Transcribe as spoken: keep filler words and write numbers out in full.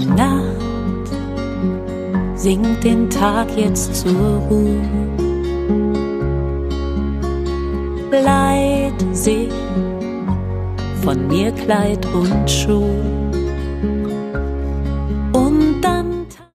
Nacht singt den Tag jetzt zur Ruhe. Leiht sich von mir Kleid und Schuh.